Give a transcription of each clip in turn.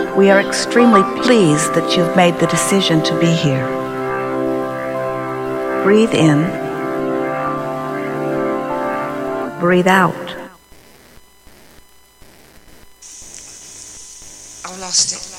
We are extremely pleased that you've made the decision to be here. Breathe in. Breathe out. I lost it.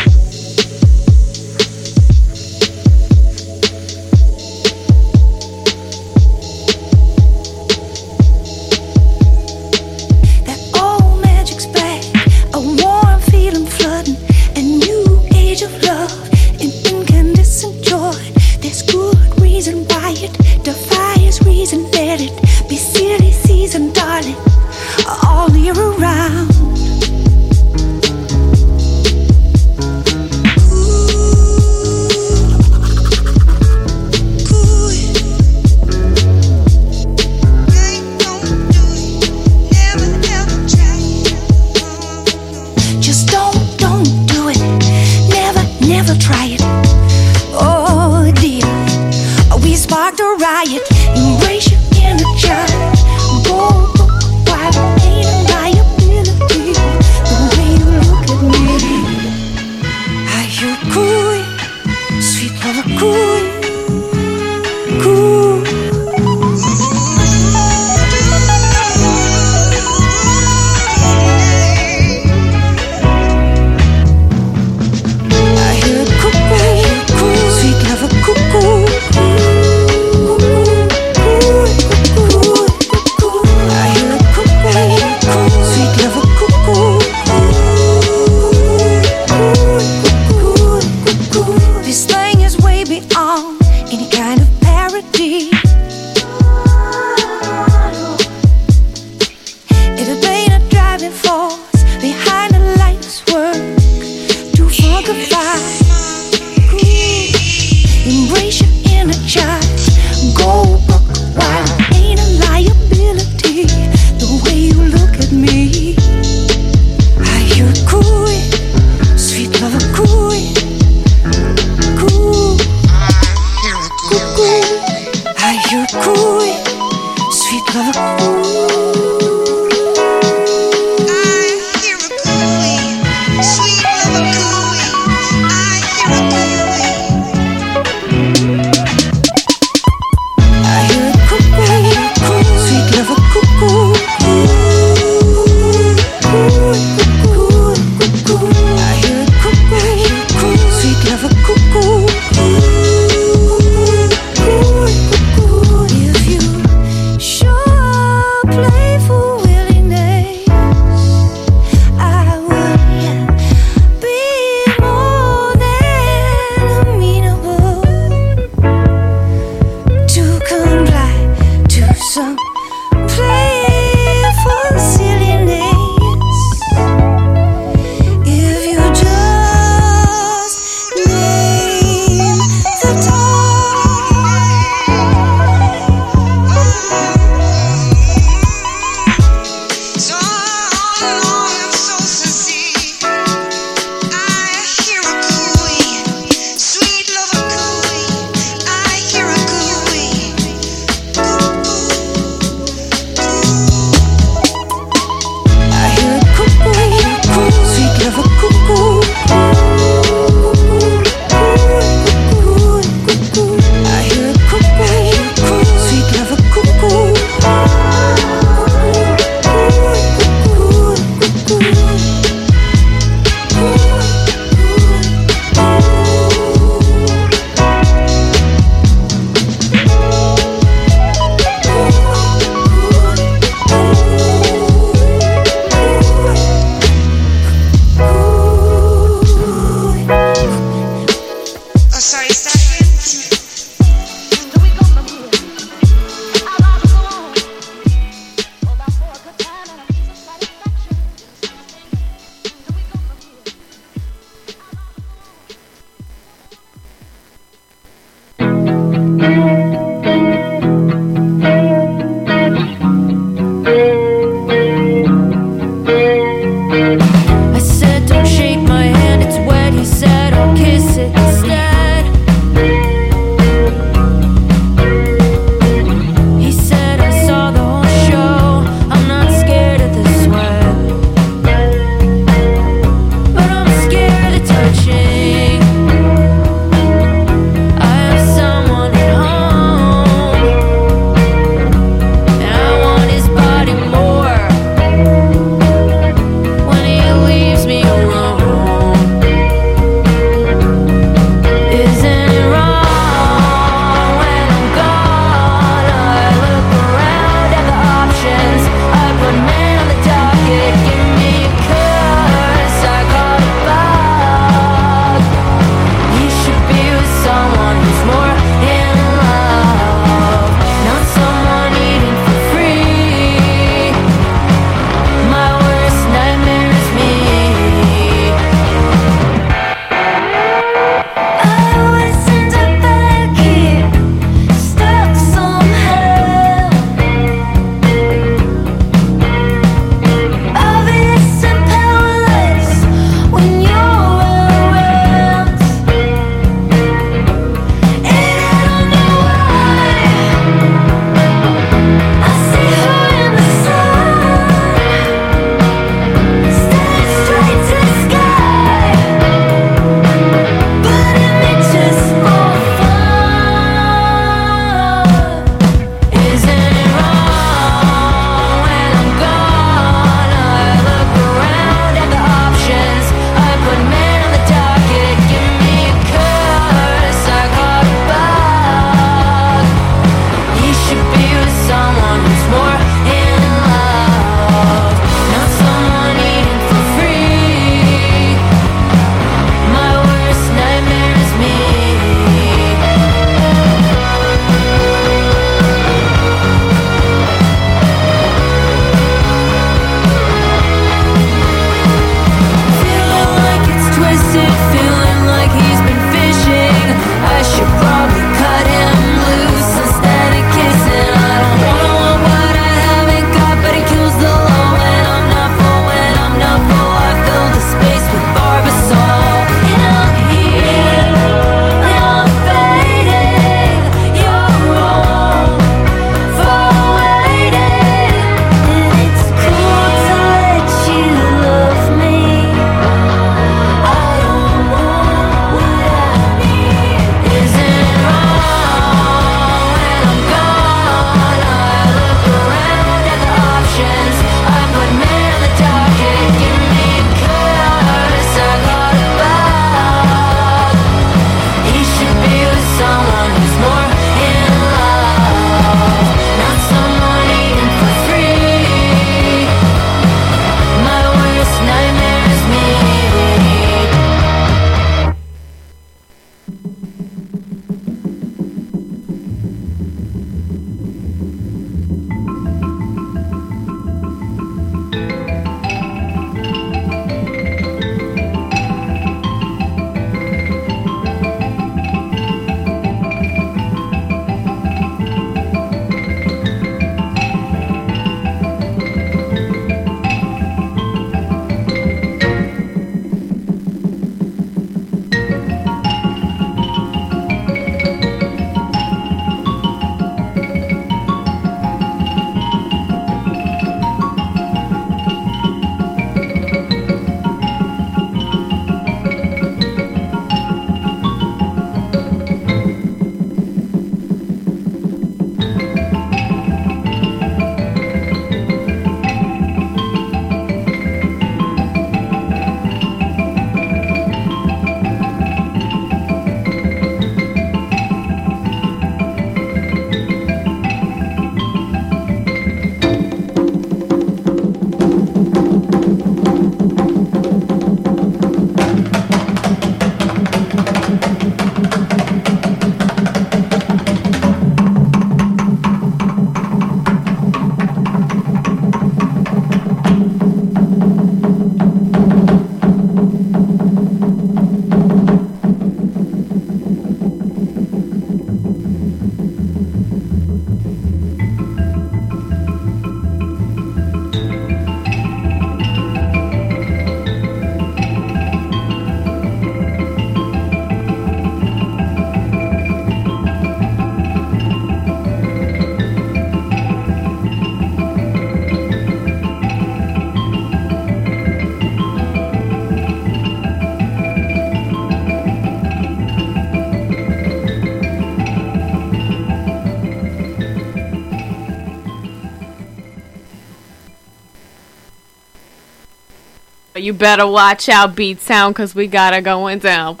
You better watch out, Beat Sound, because we got her going down.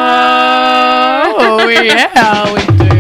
Oh, yeah, we do.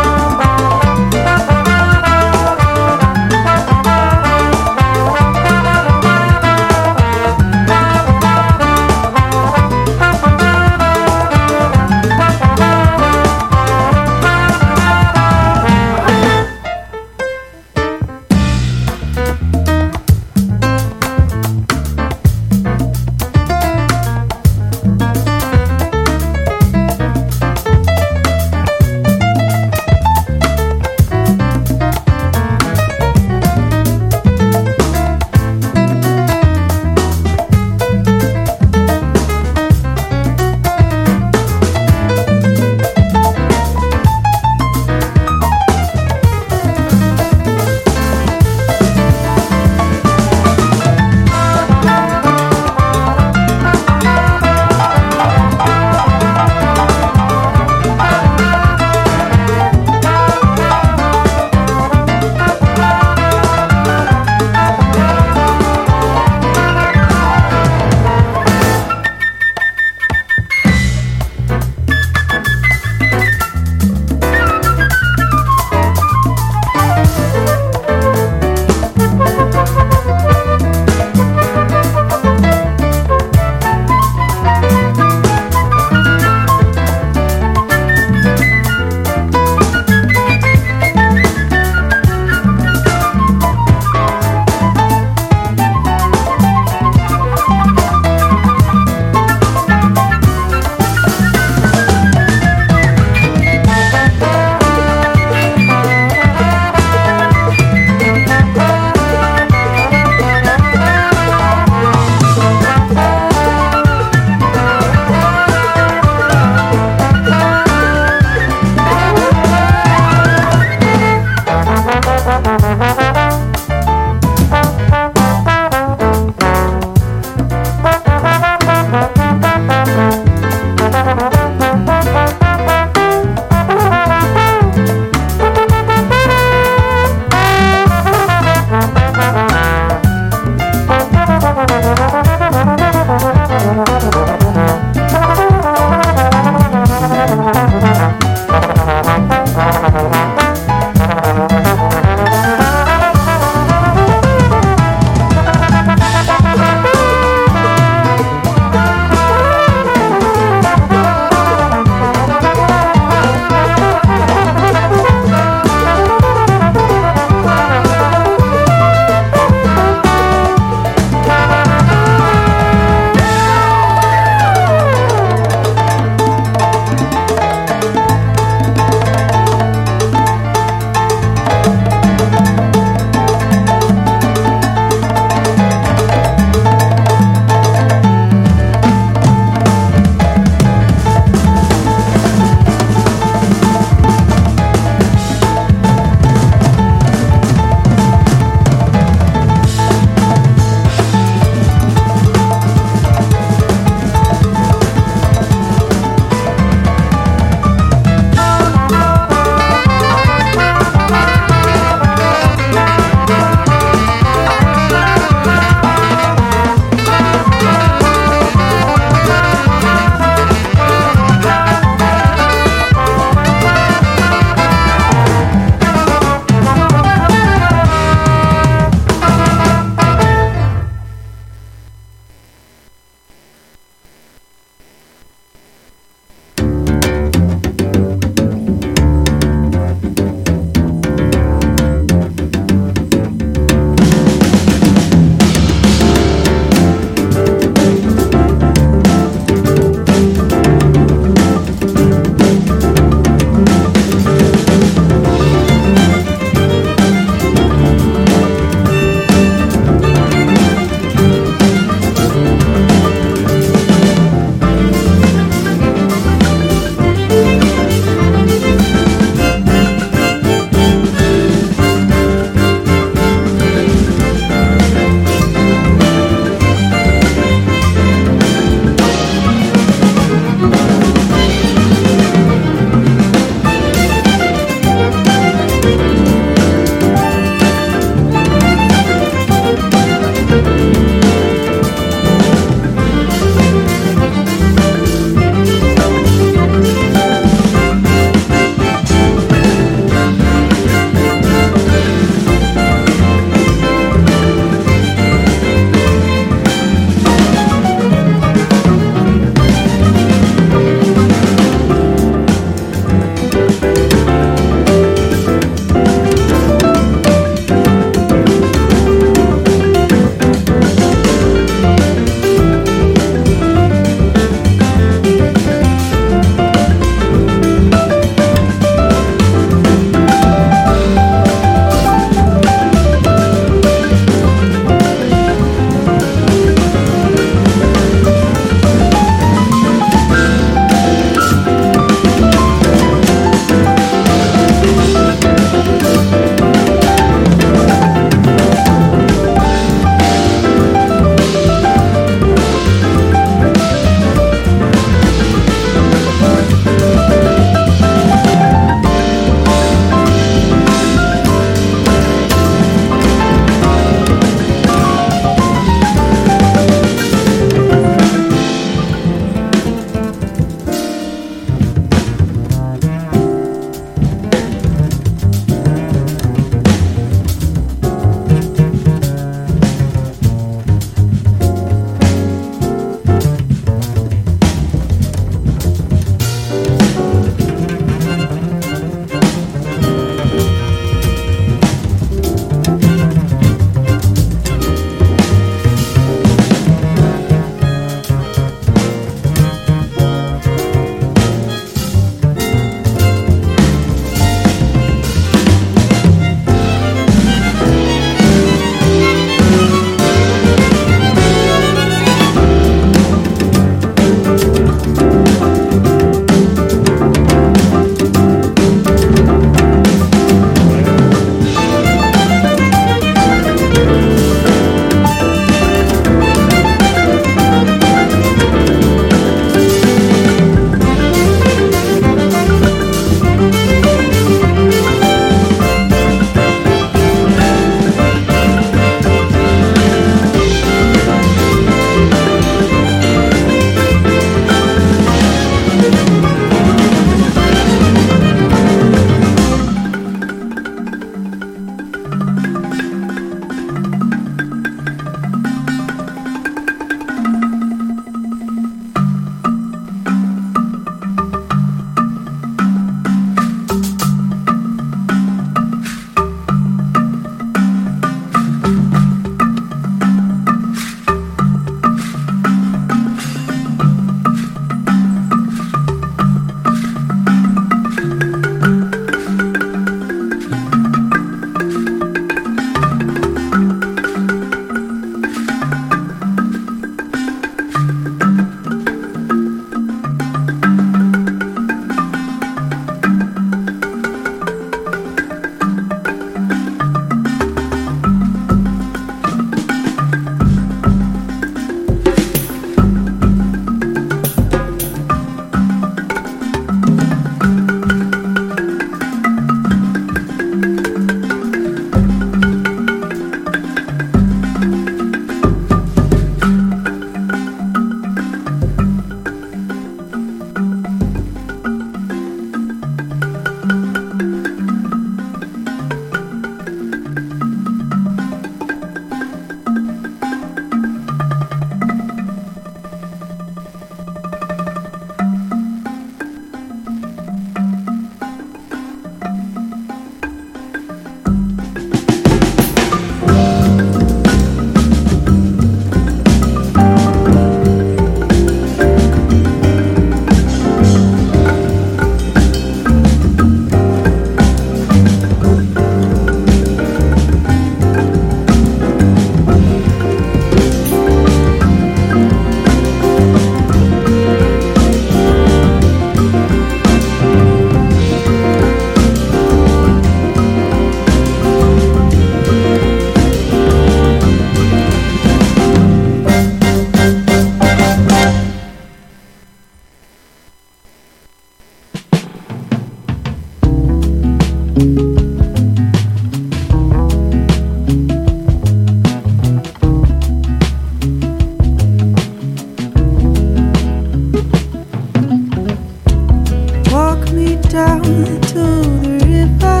down to the river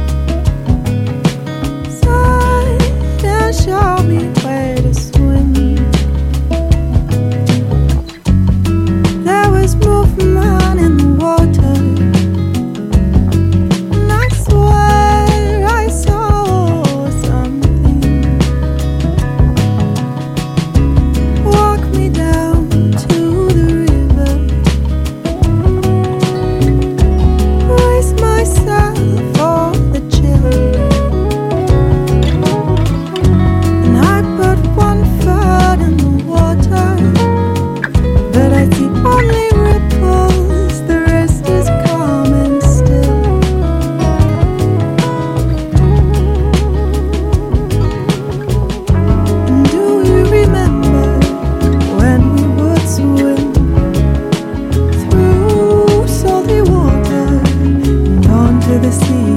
side and show me where to swim. There was movement in the water, and I swear I saw something. Walk me down to the river, brace myself for the chill, and I put one foot in the water, but I see only ripples, the rest is calm and still. And do you remember when we would swim through salty water and onto the sea?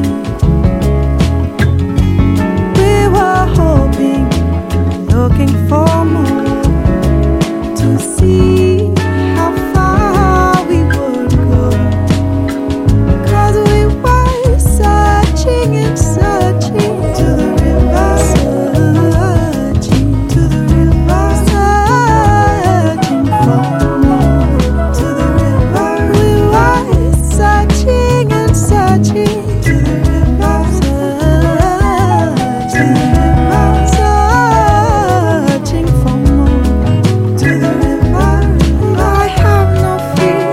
We were hoping, looking for more, to see how far we would go. 'Cause we were searching and searching to the river, searching to the river, searching for more to the river. We were searching and searching to the river, searching to the river, searching for more to the river. I have no fear.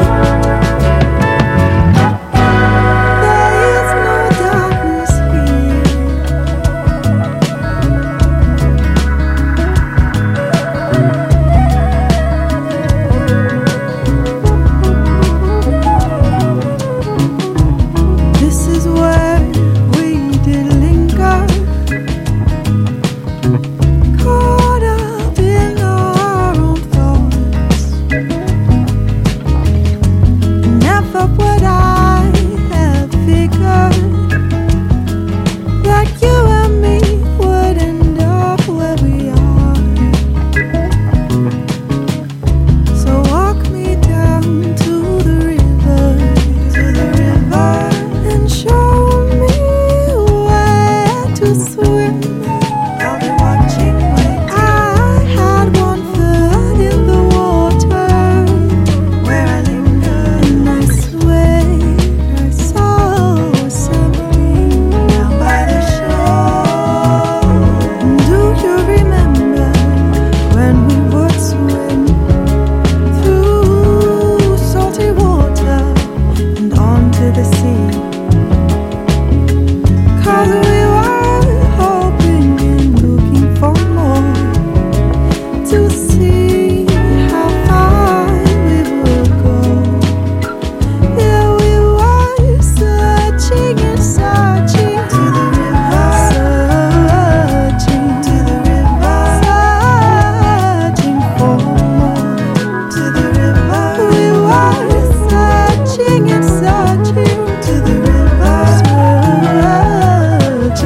There is no darkness here. This is where we did linger, caught up in our own thoughts. Never would I have figured that you and me would end up where we are. So walk me down to the river, and show me where to swim. I'll be watching, waiting. I had one foot in the water where I lingered, and I swear I saw something down by the shore. And do you remember when we would swim through salty water and onto the sea? 'Cause we were hoping and looking for more, to see how far we would go. Yeah, we were searching and searching to the river, searching to the river, searching for more to the river. We were searching and searching to the river, searching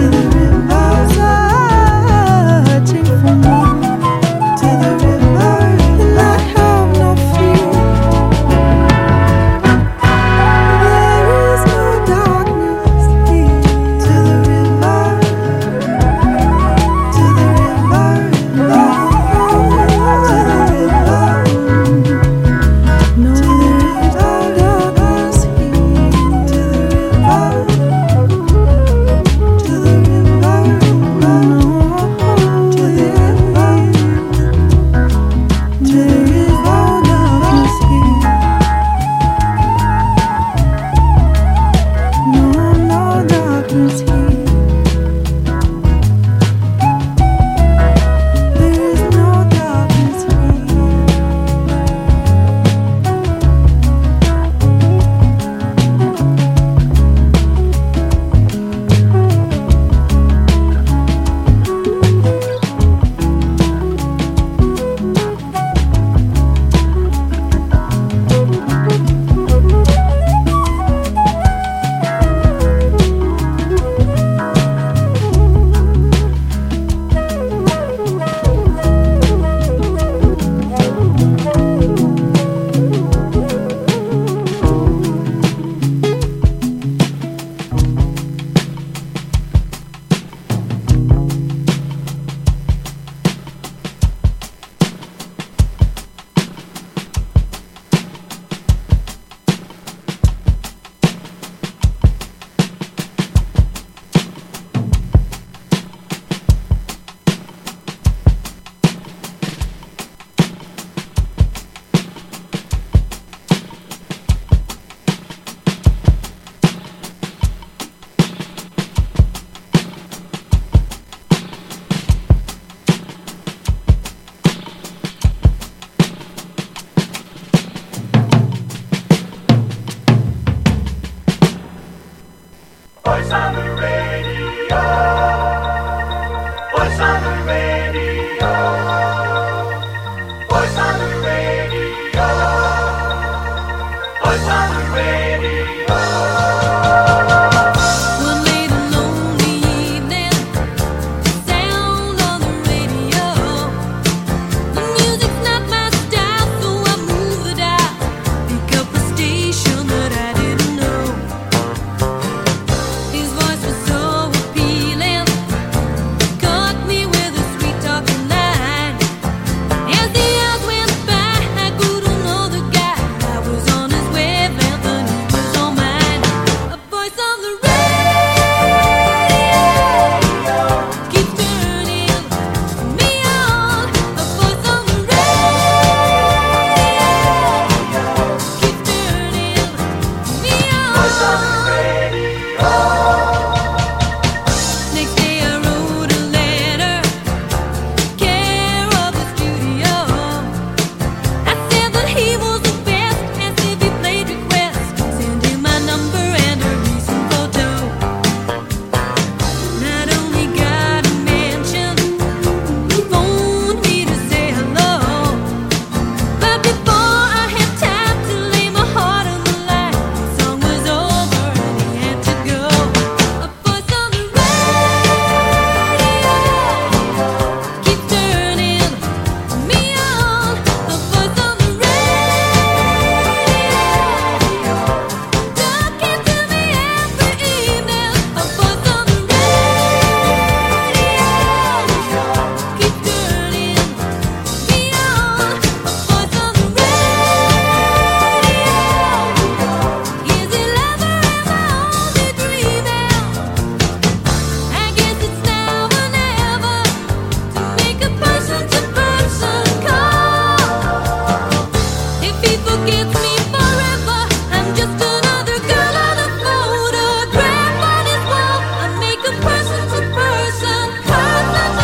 Voice on the radio. Voice on the radio. Voice on the radio. Voice on the radio. One late and lonely evening, sound on the radio. The music's not my style, so I move the dial, pick up a station that I didn't know. His voice was so appealing, caught me with a sweet talking line. As the hours went by, I grew to know the guy. I was on his wavelength and he was on mine. A voice on the radio keeps turning me on. A voice on the radio keeps turning me on. Next day I wrote a letter, care of the studio. I said that he was the best, asked if he played request, send him my number and a recent photo. Not only got a mention, phoned me to say hello. But before I had time to lay my heart on the line, the song was over and he had to go. A voice on the radio keeps turning me on. A voice on the radio talking to me every evening. A voice on the radio keeps turning me on. A voice on the radio. Is he lover? Am I only dreaming? I guess it's now or never to make a person-to-person call. If he forgets me forever, I'm just another girl on a photograph on his wall. I make a person-to-person call.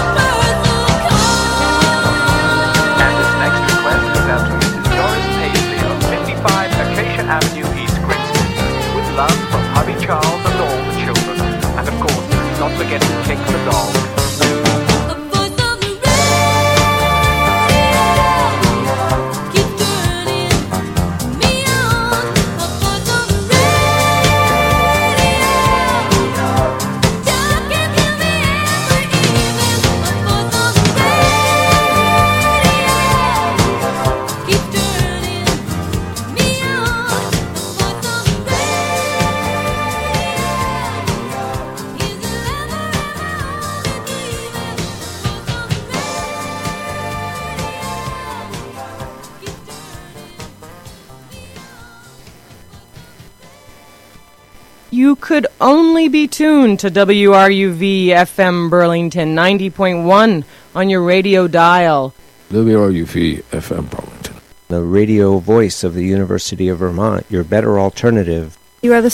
And this next request goes out to Mrs. Doris Paisley of 55 Acacia Avenue, East Grinstead. With love from hubby Charles and all the children. And of course, not forgetting Tick the dog. A voice on the radio keeps turning me on. A voice on the radio talking to me every evening. A voice on the radio keeps turning me on. A voice on the radio. Is it lover? Am I only dreaming? A voice on the radio keeps turning You could only be tuned to WRUV FM Burlington 90.1 on your radio dial. WRUV FM Burlington. The radio voice of the University of Vermont, your better alternative. You are the